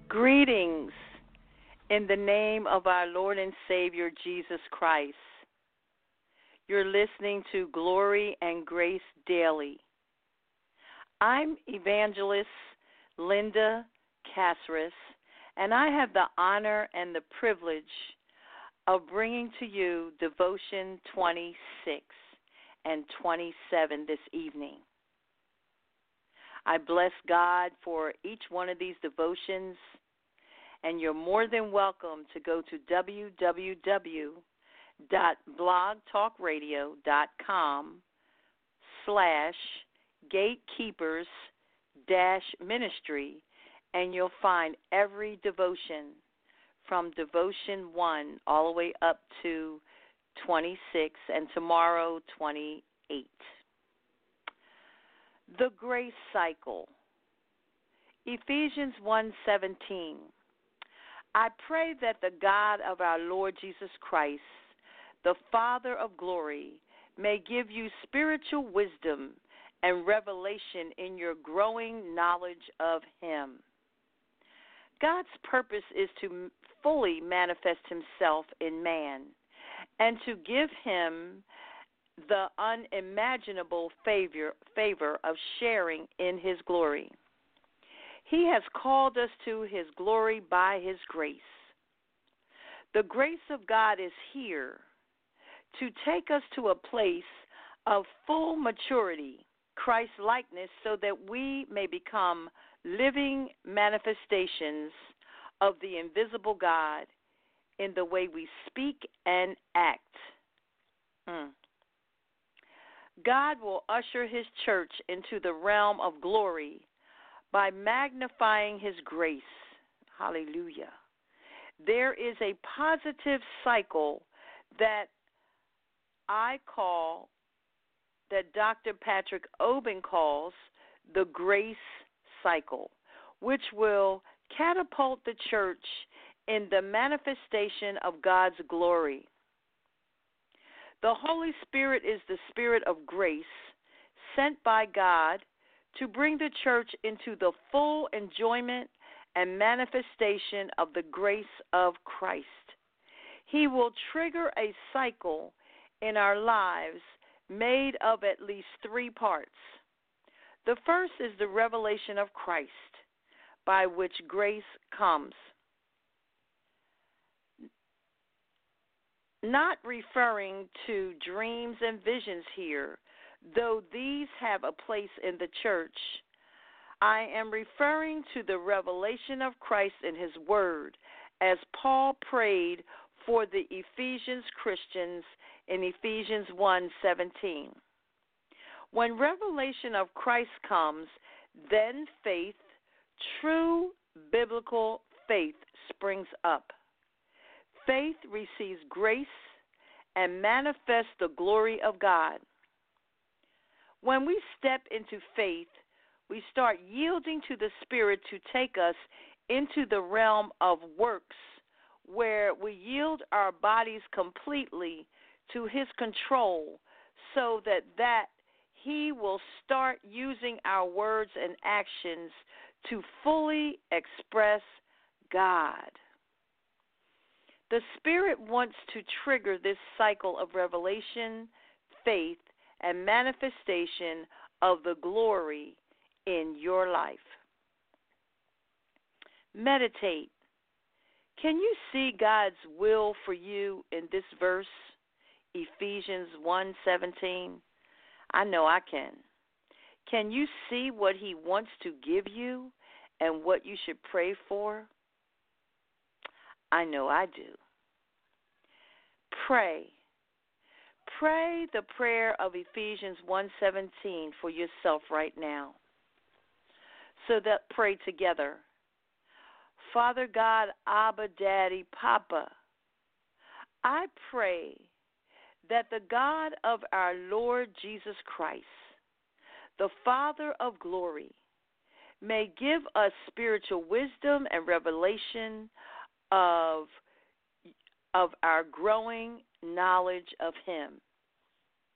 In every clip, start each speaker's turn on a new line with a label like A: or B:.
A: Greetings in the name of our Lord and Savior Jesus Christ. You're listening to Glory and Grace Daily. I'm Evangelist Linda Caceres, and I have the honor and the privilege of bringing to you Devotion 26 and 27 this evening. I bless God for each one of these devotions, and you're more than welcome to go to www.blogtalkradio.com/gatekeepers-ministry, and you'll find every devotion from Devotion 1 all the way up to 26, and tomorrow 28. The Grace Cycle. Ephesians 1:17. I pray that the God of our Lord Jesus Christ, the Father of glory, may give you spiritual wisdom and revelation in your growing knowledge of Him. God's purpose is to fully manifest Himself in man and to give Him the unimaginable favor of sharing in His glory. He has called us to His glory by His grace. The grace of God is here to take us to a place of full maturity, Christ-likeness, so that we may become living manifestations of the invisible God in the way we speak and act. God will usher His church into the realm of glory by magnifying His grace. Hallelujah. There is a positive cycle that Dr. Patrick Oben calls the grace cycle, which will catapult the church in the manifestation of God's glory. The Holy Spirit is the Spirit of grace sent by God to bring the church into the full enjoyment and manifestation of the grace of Christ. He will trigger a cycle in our lives made of at least three parts. The first is the revelation of Christ, by which grace comes. Not referring to dreams and visions here, though these have a place in the church. I am referring to the revelation of Christ in His Word, as Paul prayed for the Ephesians Christians in Ephesians 1:17. When revelation of Christ comes, then faith, true biblical faith, springs up. Faith receives grace and manifests the glory of God. When we step into faith, we start yielding to the Spirit to take us into the realm of works, where we yield our bodies completely to His control, so that He will start using our words and actions to fully express God. The Spirit wants to trigger this cycle of revelation, faith, and manifestation of the glory in your life. Meditate. Can you see God's will for you in this verse, Ephesians 1:17? I know I can. Can you see what He wants to give you and what you should pray for? I know I do. Pray. Pray the prayer of Ephesians 1:17 for yourself right now. So that pray together. Father God, Abba, Daddy, Papa, I pray that the God of our Lord Jesus Christ, the Father of glory, may give us spiritual wisdom and revelation of our growing knowledge of Him.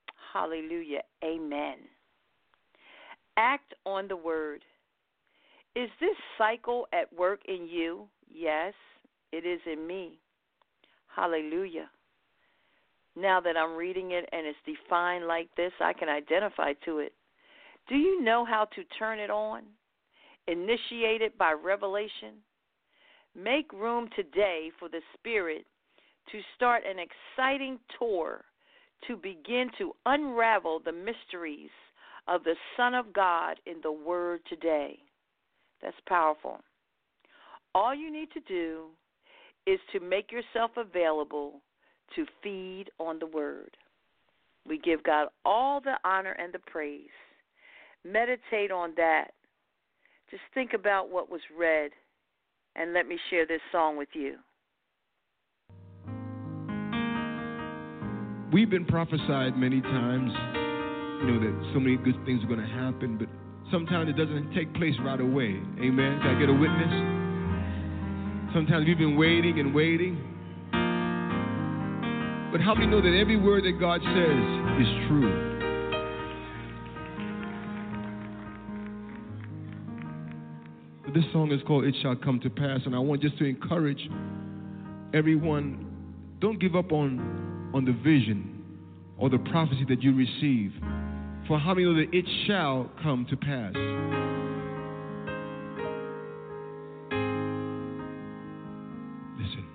A: Hallelujah. Amen. Act on the word. Is this cycle at work in you? Yes, it is in me. Hallelujah. Now that I'm reading it and it's defined like this, I can identify to it. Do you know how to turn it on? Initiate it by revelation. Make room today for the Spirit to start an exciting tour to begin to unravel the mysteries of the Son of God in the Word today. That's powerful. All you need to do is to make yourself available to feed on the Word. We give God all the honor and the praise. Meditate on that. Just think about what was read, and let me share this song with you.
B: We've been prophesied many times, that so many good things are going to happen, but sometimes it doesn't take place right away. Amen. Can I get a witness? Sometimes we've been waiting and waiting. But how many know that every word that God says is true? This song is called It Shall Come to Pass, and I want just to encourage everyone, don't give up on the vision or the prophecy that you receive. For how many know that it shall come to pass? Listen.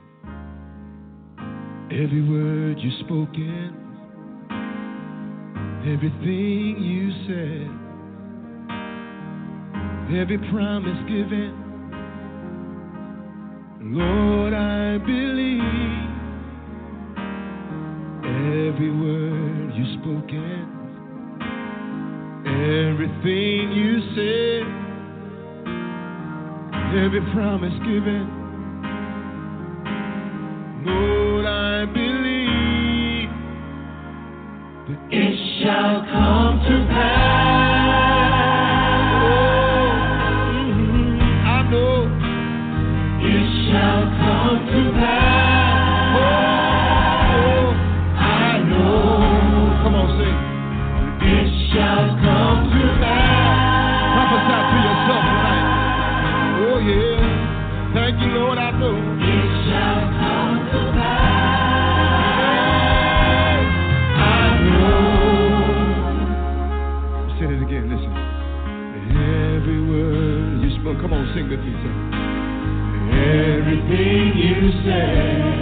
B: Every word you spoken, everything you said, every promise given, Lord, I believe. Every word you spoken, everything you said, every promise given, Lord, I believe that it shall come to pass. I know it shall come to pass. Shall come to pass. Prophesy to yourself tonight. Oh yeah, thank you, Lord. I know it shall come to pass. I know. Say it again. Listen. Every word you spoke. Come on, sing with me, sir. Everything you said,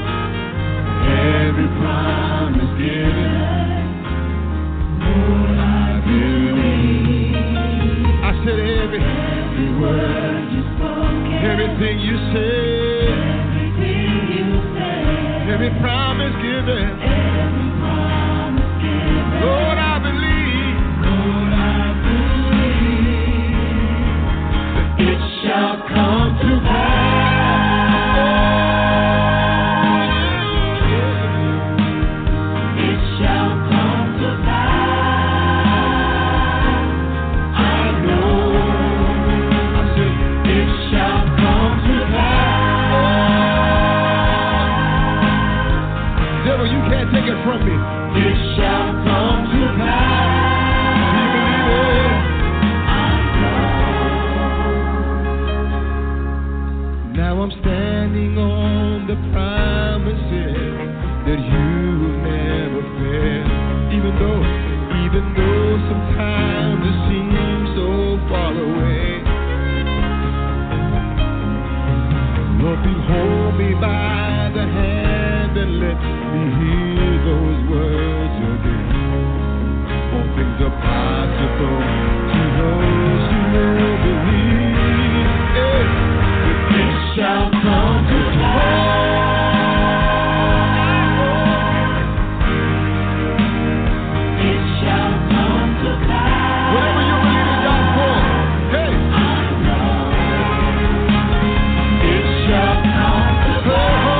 B: every promise given. Lord, I believe. I said every word you spoke, everything you said, every promise given, Lord, I believe. Lord, I believe that it shall come to pass. Take it from me. It shall come to pass. Do you believe it? I know. Now I'm standing on the promises that you will never fail. Even though sometimes it seems so far away. Lord, behold me by the hand and let me hear those words again. All things are possible to those who believe. It shall come to pass. It shall come to pass. Whatever you believe in God for, hey, I know. It shall come to pass.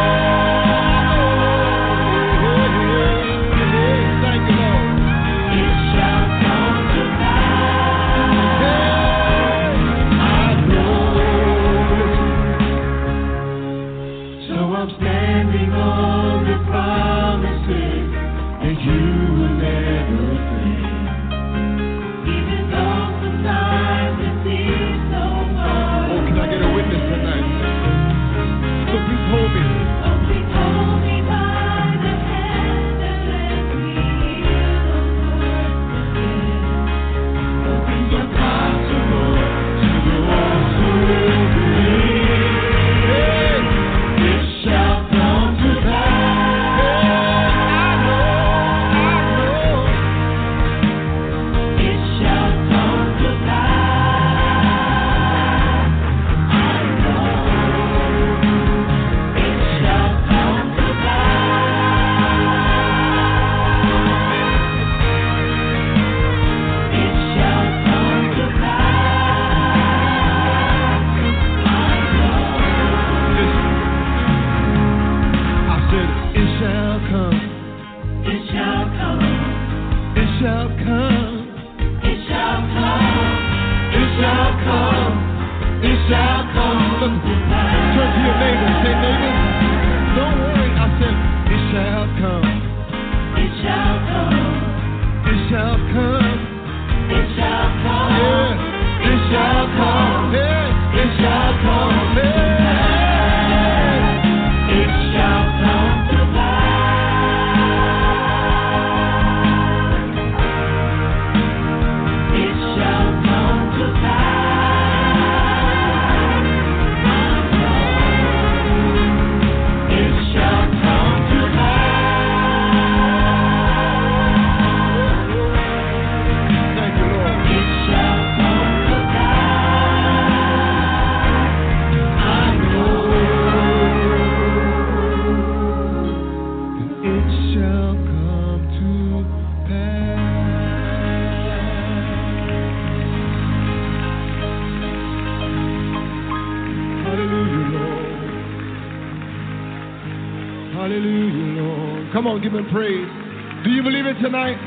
B: Hallelujah, Lord. Come on, give him praise. Do you believe it tonight?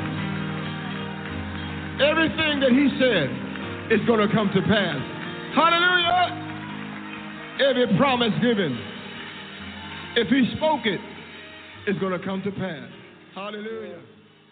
B: Everything that he said is going to come to pass. Hallelujah. Every promise given, if he spoke it, it's going to come to pass. Hallelujah.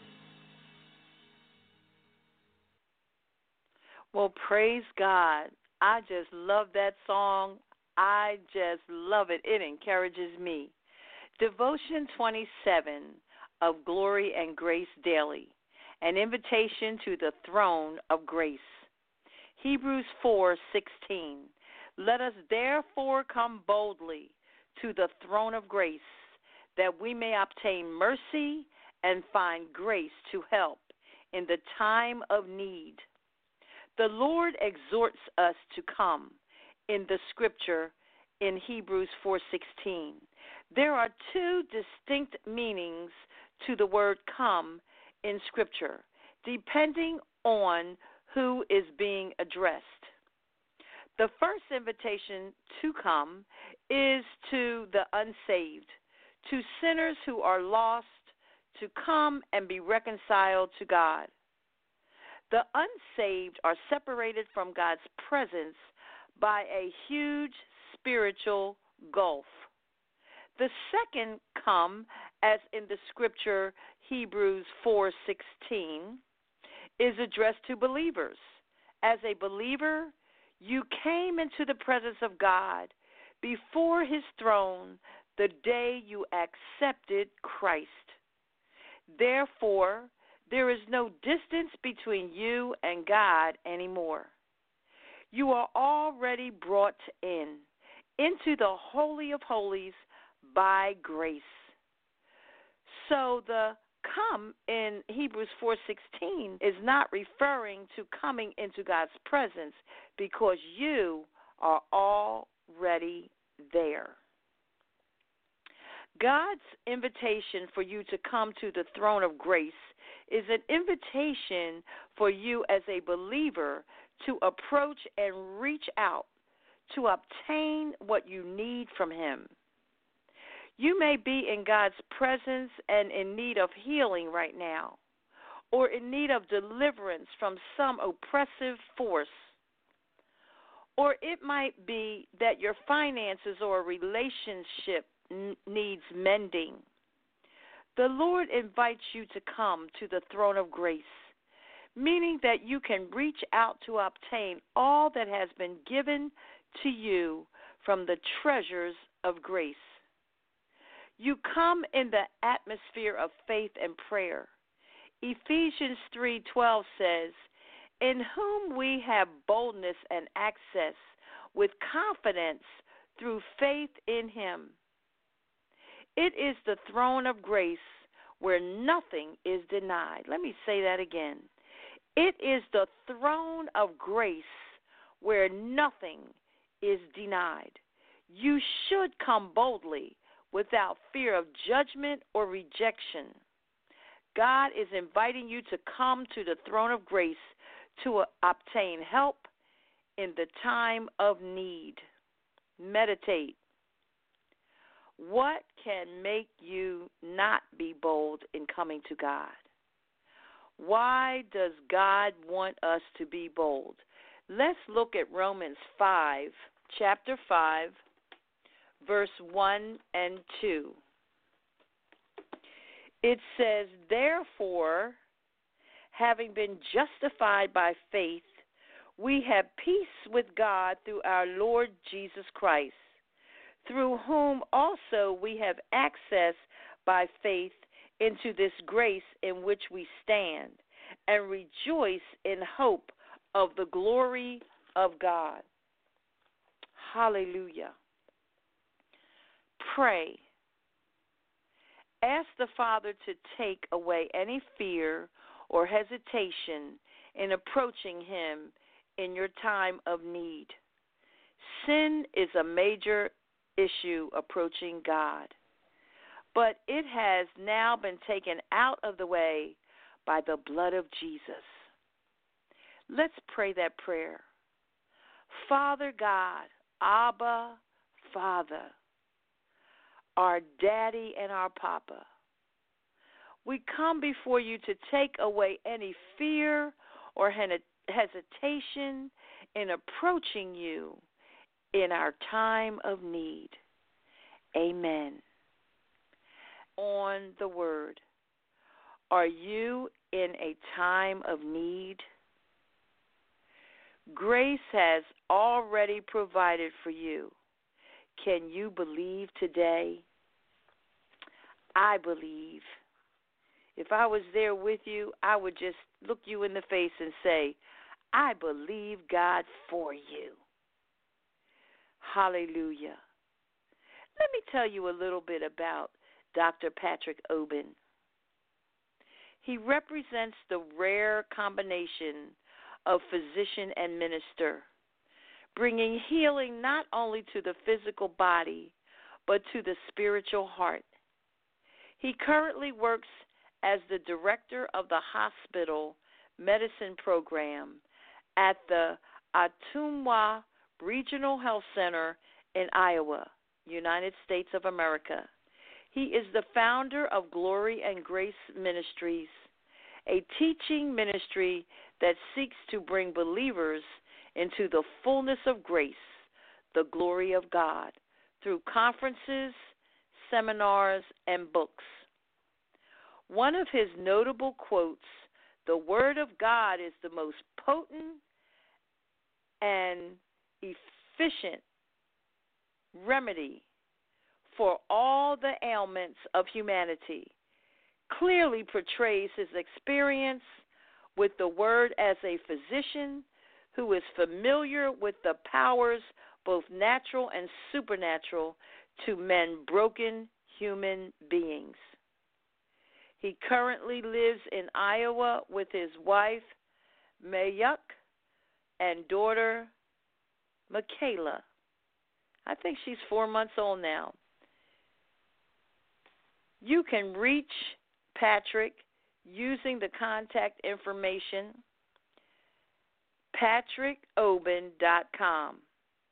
A: Well, praise God. I just love that song. I just love it. It encourages me. Devotion 27 of Glory and Grace Daily, an invitation to the throne of grace. Hebrews 4:16. Let us therefore come boldly to the throne of grace, that we may obtain mercy and find grace to help in the time of need. The Lord exhorts us to come in the scripture in Hebrews 4:16. There are two distinct meanings to the word come in scripture, depending on who is being addressed. The first invitation to come is to the unsaved, to sinners who are lost, to come and be reconciled to God. The unsaved are separated from God's presence by a huge spiritual gulf. The second come, as in the scripture Hebrews 4:16, is addressed to believers. As a believer, you came into the presence of God before his throne the day you accepted Christ. Therefore, there is no distance between you and God anymore. You are already brought into the Holy of Holies by grace. So the come in Hebrews 4:16 is not referring to coming into God's presence, because you are already there. God's invitation for you to come to the throne of grace is an invitation for you as a believer to approach and reach out to obtain what you need from him. You may be in God's presence and in need of healing right now, or in need of deliverance from some oppressive force. Or it might be that your finances or a relationship needs mending. The Lord invites you to come to the throne of grace, meaning that you can reach out to obtain all that has been given to you from the treasures of grace. You come in the atmosphere of faith and prayer. Ephesians 3:12 says, in whom we have boldness and access with confidence through faith in him. It is the throne of grace where nothing is denied. Let me say that again. It is the throne of grace where nothing is denied. You should come boldly without fear of judgment or rejection. God is inviting you to come to the throne of grace to obtain help in the time of need. Meditate. What can make you not be bold in coming to God? Why does God want us to be bold? Let's look at Romans 5, chapter 5, verse 1 and 2. It says, therefore, having been justified by faith, we have peace with God through our Lord Jesus Christ, through whom also we have access by faith into this grace in which we stand, and rejoice in hope of the glory of God. Hallelujah. Pray. Ask the Father to take away any fear or hesitation in approaching him in your time of need. Sin is a major issue approaching God, but it has now been taken out of the way by the blood of Jesus. Let's pray that prayer. Father God, Abba, Father, our Daddy and our Papa. We come before you to take away any fear or hesitation in approaching you in our time of need. Amen. On the word, are you in a time of need? Grace has already provided for you. Can you believe today? I believe. If I was there with you, I would just look you in the face and say, I believe God for you. Hallelujah. Let me tell you a little bit about Dr. Patrick Obin. He represents the rare combination of physician and minister, bringing healing not only to the physical body, but to the spiritual heart. He currently works as the director of the hospital medicine program at the Ottumwa Regional Health Center in Iowa, United States of America. He is the founder of Glory and Grace Ministries, a teaching ministry that seeks to bring believers into the fullness of grace, the glory of God, through conferences, seminars, and books. One of his notable quotes, "The Word of God is the most potent and efficient remedy for all the ailments of humanity," clearly portrays his experience with the Word as a physician who is familiar with the powers, both natural and supernatural, to mend broken human beings. He currently lives in Iowa with his wife, Mayuk, and daughter, Michaela. I think she's 4 months old now. You can reach Patrick using the contact information, patrickobin.com,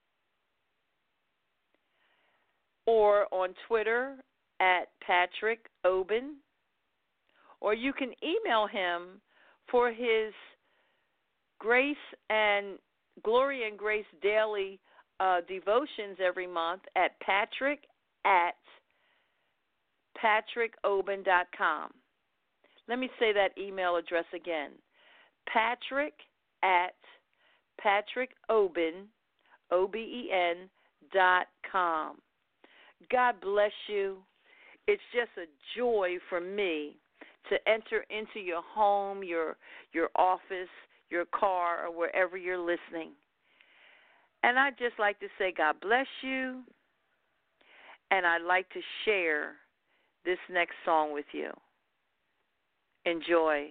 A: or on Twitter at Patrick Obin, or you can email him for his Grace and Glory and Grace daily devotions every month at patrickobin.com. Let me say that email address again, patrick@patrickobin.com. God bless you. It's just a joy for me to enter into your home, your office, your car, or wherever you're listening. And I'd just like to say God bless you, and I'd like to share this next song with you. Enjoy.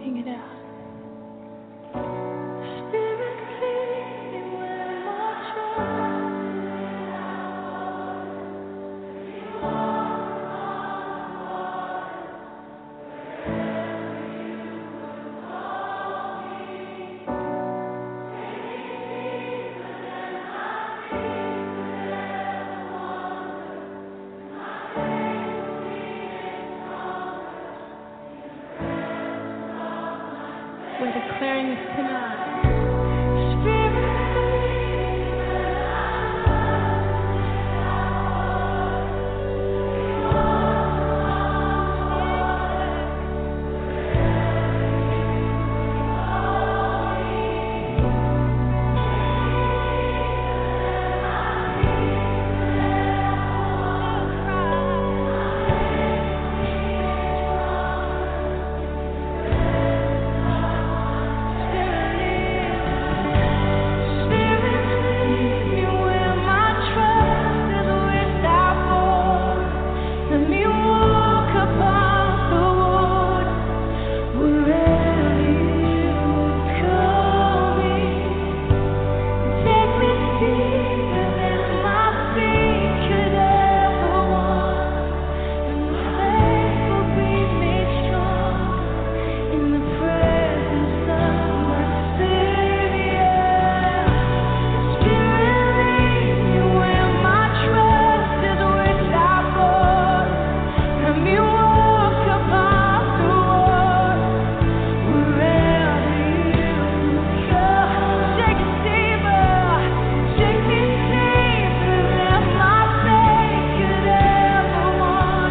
C: Sing it out. We're declaring this tonight.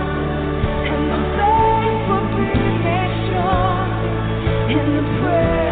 C: In the prayer